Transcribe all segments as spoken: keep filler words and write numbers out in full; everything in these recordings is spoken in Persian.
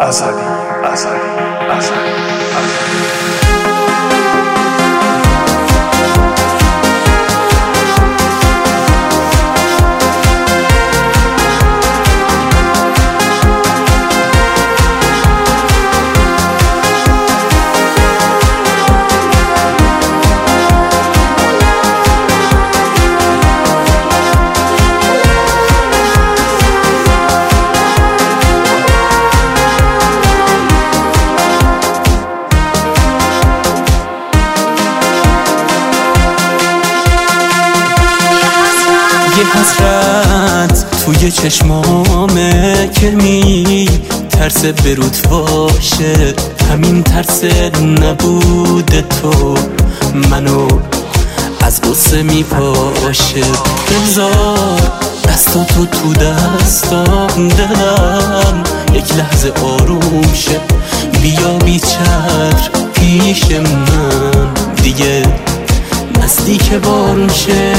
ازلی ازلی ازلی ازلی یه حسرت توی چشمامه که می ترس برود باشه، همین ترس نبود تو منو از غصه می پاشه. بذار دستاتو تو دستام، دلم یک لحظه آروم شه. بیا بیچتر پیش من دیگه نزدیک بارون شه.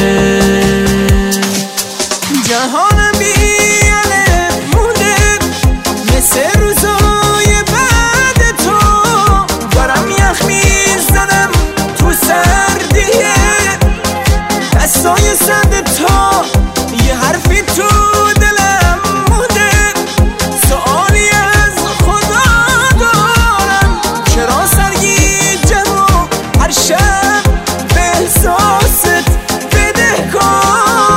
جهانم بیاله مونده مثل روزای بعد تو، دارم یخ میزنم تو سردیه دستای سرد تو. یه حرفی تو دلم مونده، سوالی از خدا دارم، چرا سرگیجم و هر شب به احساست بدهکارم.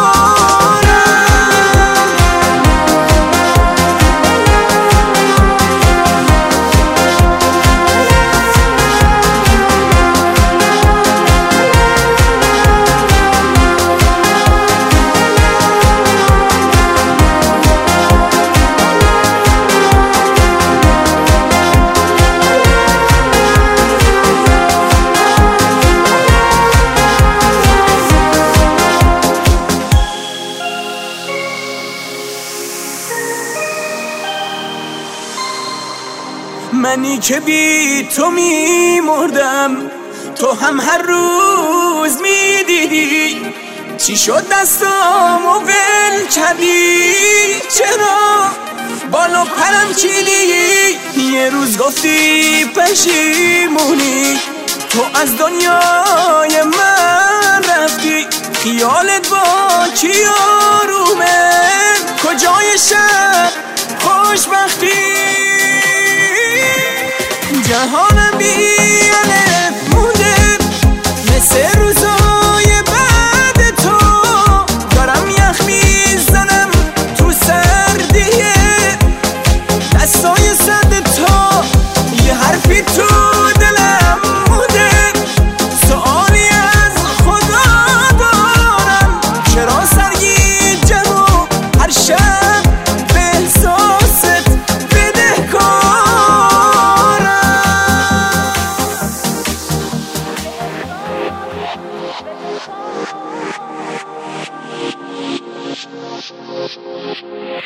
منی که بی تو می مردم، تو هم هر روز می دیدی چی شد دستامو ول کردی، چرا بالو پرم چیدی. یه روز گفتی پشیمونی، تو از دنیای من رفتی، خیالت با کی آرومه، کجای شب خوشبختی. جهانم بیاله مونده مثل روزای بعد تو، دارم یخ میزنم تو سردیه دستای سرد تو. یه حرفی تو دلم مونده، سوالی از خدا دارم، چرا سرگیجم و هر شب به احساست بدهکارم. We'll be right back.